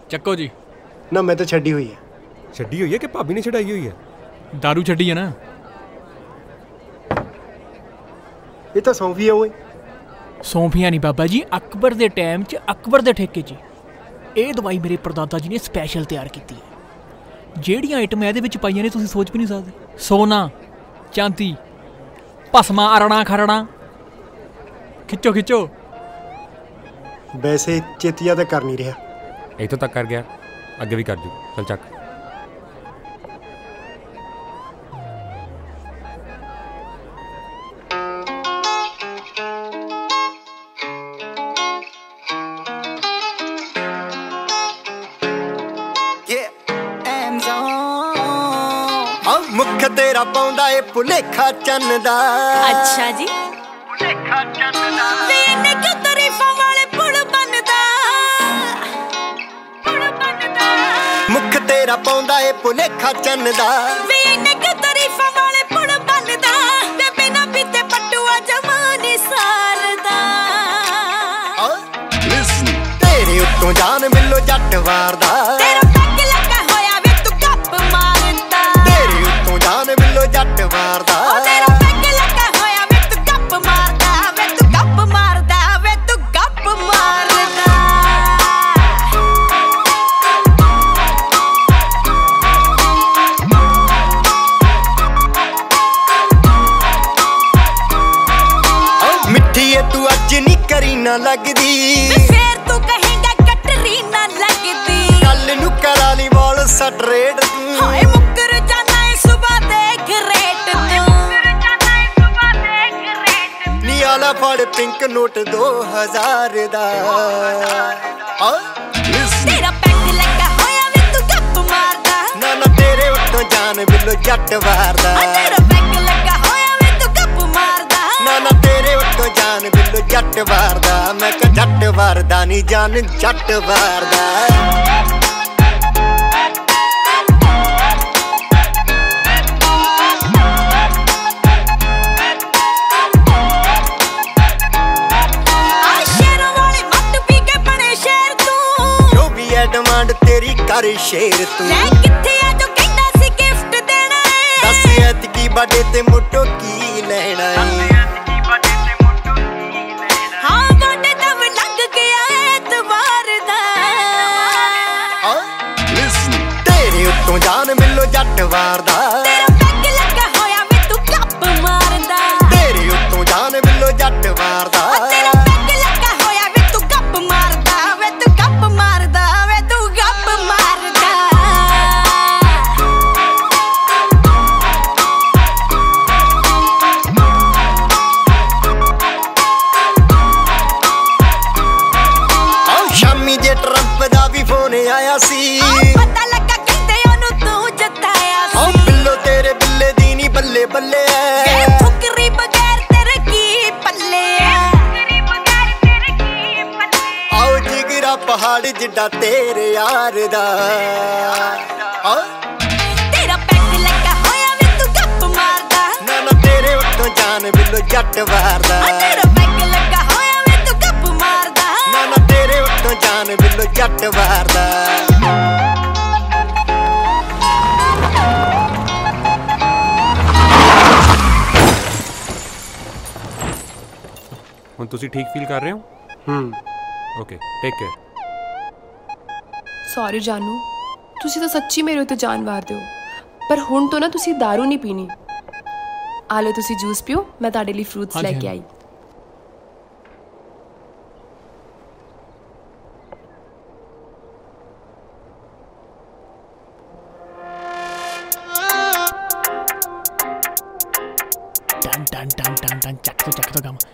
ਚੱਕੋ ਜੀ। ਨਾ ਮੈਂ ਤਾਂ ਛੱਡੀ ਹੋਈ ਹੈ। ਛੱਡੀ ਹੋਈ ਹੈ ਕਿ ਭਾਬੀ ਨੇ ਛਡਾਈ ਹੋਈ ਹੈ? ਦਾਰੂ ਛੱਡੀ ਹੈ ਨਾ। ਇਹ ਤਾਂ ਸੌਂਫੀ ਆ ਓਏ। ਸੌਂਫੀਆਂ ਨਹੀਂ ਬਾਬਾ ਜੀ, ਅਕਬਰ ਦੇ ਟਾਈਮ 'ਚ ਅਕਬਰ ਦੇ ਠੇਕੇ 'ਚ ਇਹ ਦਵਾਈ ਮੇਰੇ ਪਰਦਾਦਾ ਜੀ ਨੇ ਸਪੈਸ਼ਲ ਤਿਆਰ ਕੀਤੀ ਹੈ। ਜਿਹੜੀਆਂ ਆਈਟਮਾਂ ਇਹਦੇ ਵਿੱਚ ਪਾਈਆਂ ਨੇ ਤੁਸੀਂ ਸੋਚ ਵੀ ਨਹੀਂ ਸਕਦੇ। ਸੋਨਾ, ਚਾਂਦੀ, ਭਸਮਾ, ਅਰਣਾ ਖਰਣਾ। ਖਿੱਚੋ ਖਿੱਚੋ। ਵੈਸੇ ਚੇਤੀਆ ਤਾਂ ਕਰ ਨਹੀਂ ਰਿਹਾ। ਇੱਥੋਂ ਤੱਕ ਕਰ ਗਿਆ, ਅੱਗੇ ਵੀ ਕਰ ਜੂ। ਚੱਲ ਚੱਕ। ਮੁੱਖ ਤੇਰਾ ਪਾਉਂਦਾ ਏ ਭੁਲੇਖਾ ਚੰਨ ਦਾ। ਅੱਛਾ ਜੀ। ਭੁਲੇਖਾ ਚੰਨ ਦਾ ਵੇ ਇਹਨੇ ਕਿਉਂ ਤਾਰੀਫਾਂ ਵਾਲੇ ਪੁਲ ਬਣਦਾ। ਮੁੱਖ ਤੇਰਾ ਪਾਉਂਦਾ ਏ ਭੁਲੇਖਾ ਚੰਨ ਦਾ। ਵੇ ਇਹਨੇ ਕਿਉਂ ਤਾਰੀਫਾਂ ਵਾਲੇ ਪੁਲ ਬਣਦਾ। ਤੇ ਬਿਨਾਂ ਪੀਤੇ ਪਟੂਆ ਜਮਾਨੀ ਸਾਰਦਾ। ਤੇਰੇ ਉੱਤੋਂ ਜਾਨ ਮਿਲੋ ਜੱਟ ਵਾਰਦਾ। ਤੇਰਾ ਪੈਗ ਲੱਗਾ ਹੋਇਆ ਵੇ ਤੂੰ ਗੱਪ ਮਾਰਦਾ। ਤੇਰੇ ਉੱਤੋਂ ਜਾਨ ਮਿਲੋ ਜੱਟ ਵਾਰਦਾ। ਤੇਰਾ ਪੈਗ ਲੱਗਾ ਹੋਇਆ ਵੇ ਤੂੰ ਗੱਪ ਮਾਰਦਾ। ਵੇ ਤੂੰ ਗੱਪ ਮਾਰਦਾ। ਵੇ ਤੂੰ ਗੱਪ ਮਾਰਦਾ। ਮਿੱਠੀ ਏ ਤੂੰ ਅੱਜ ਨੀ ਕਰੀ ਨਾ ਲੱਗਦੀ। ਫੇਰ ਤੂੰ ਕਹੇਂਗਾ ਕਟਰੀ ਨਾ ਲੱਗਦੀ। ਕੱਲ ਨੂੰ ਕਰਾ ਲਈ ਵਾਲ ਸਟਰੇਟ ਤੂੰ। ਹਾਏ ਮੁੱਕਰ ਜਾਣਾ ਏ ਸੁਬਾ ਦੇਖ ਰੇਟ ਤੂੰ। ਨੀ ਆਲਾ ਫੜ ਪਿੰਕ ਨੋਟ 2000 ਦਾ। ਤੇਰਾ ਪੈਗ ਲੱਗਾ ਹੋਇਆ ਵੇ ਤੂੰ ਗੱਪ ਮਾਰਦਾ। ਨਾ ਨਾ ਤੇਰੇ ਉੱਤੋਂ ਜਾਨ ਮਿਲੋ ਜੱਟ ਵਾਰਦਾ। ਤੇਰਾ ਪੈਗ ਲੱਗਾ ਹੋਇਆ ਵੇ ਤੂੰ ਗੱਪ ਮਾਰਦਾ। ਨਾ ਨਾ ਤੇਰੇ ਉੱਤੋਂ ਜਾਨ ਮਿਲੋ ਜੱਟ ਵਾਰਦਾ। ਮੈਂ ਕਿਹਾ ਜੱਟ ਵਾਰਦਾ ਨੀ ਜਾਨ ਜੱਟ ਵਾਰਦਾ। ਡਿਮਾਂਡ ਤੇਰੀ ਕਰ ਸ਼ੇਰ ਤੂੰ। ਲੈ ਕਿੱਥੇ ਆ ਜੋ ਕਹਿੰਦਾ ਸੀ ਗਿਫਟ ਦੇਣਾ ਏ। ਦੱਸ ਐਤਕੀ ਬਰਥਡੇ ਤੇ ਮੋਟੋ ਕੀ ਲੈਣਾ ਏ। ਹਾਂ ਬਰਥਡੇ ਤਾਂ ਵੀ ਲੰਘ ਗਿਆ ਐਤਵਾਰ ਦਾ। ਤੇਰੇ ਉੱਤੋਂ ਜਾਨ ਮਿਲੋ ਜੱਟ ਵਾਰਦਾ। ਤੇਰਾ ਪੈਗ ਲੱਗਾ ਹੋਇਆ ਵੇ ਤੂੰ ਗੱਪ ਮਾਰਦਾ। ਤੇਰੇ ਉੱਤੋਂ ਜਾਨ ਮਿਲੋ ਜੱਟ ਵਾਰਦਾ। ਤੇਰਾ ਪੈਗ ਲੱਗਾ ਹੋਇਆ ਵੇ ਤੂੰ ਗੱਪ ਮਾਰਦਾ। ਵੇ ਤੂੰ ਗੱਪ ਮਾਰਦਾ। ਵੇ ਤੂੰ ਗੱਪ ਮਾਰਦਾ। ਸ਼ਾਮੀ ਜੇ ਟਰੰਪ ਦਾ ਵੀ ਫੋਨ ਆਇਆ ਸੀ। ਪਤਾ ਲੱਗਾ ਕਹਿੰਦੇ ਉਹਨੂੰ ਤੂੰ ਜਿੱਤਾਇਆ ਸੀ। ਬਿੱਲੋ ਤੇਰੇ ਬਿੱਲੇ ਦੀ ਨੀ ਬੱਲੇ ਬੱਲੇ ਵੇ ਫੁਕਰੀ ਬਗੈਰ ਤੇਰੇ ਕੀ ਪੱਲੇ। ਆਓ ਜਿਗਰਾ ਪਹਾੜ ਜਿੱਡਾ ਤੇਰੇ ਯਾਰ ਦਾ। ਤੇਰਾ ਪੈਗ ਲੱਗਾ ਹੋਇਆ ਵੇ ਤੂੰ ਗੱਪ ਮਾਰਦਾ। ਨਾ ਨਾ ਤੇਰੇ ਉੱਤੋਂ ਜਾਨ ਮਿਲੋ ਜੱਟ ਵਾਰਦਾ। ਤੇਰਾ ਪੈਗ ਲੱਗਾ ਹੋਇਆ ਵੇ ਤੂੰ ਗੱਪ ਮਾਰਦਾ। ਨਾ ਨਾ ਤੇਰੇ ਉੱਤੋਂ ਜਾਨ ਮਿਲੋ ਜੱਟ ਵਾਰਦਾ। ਹੁਣ ਤੁਸੀਂ ਠੀਕ ਫੀਲ ਕਰ ਰਹੇ ਹੋ? Okay, take care. ਸੌਰੀ ਜਾਨੂ, ਤੁਸੀਂ ਤਾਂ ਸੱਚੀ ਮੇਰੇ ਉੱਤੇ ਜਾਨ ਵਾਰ ਦਿਓ। ਪਰ ਹੁਣ ਤੋਂ ਨਾ ਤੁਸੀਂ ਦਾਰੂ ਨਹੀਂ ਪੀਣੀ। ਆ ਲਓ ਤੁਸੀਂ ਜੂਸ ਪੀਓ, ਮੈਂ ਤੁਹਾਡੇ ਲਈ ਫਰੂਟਸ ਲੈ ਕੇ ਆਈ। ਟਨ ਟਨ ਟਨ ਟਨ ਟਨ। ਚੱਕ ਤੋਂ ਕੰਮ।